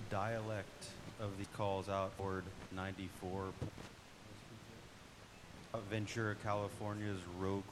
dialect of the calls out Ford 94? Ventura, California's Rogue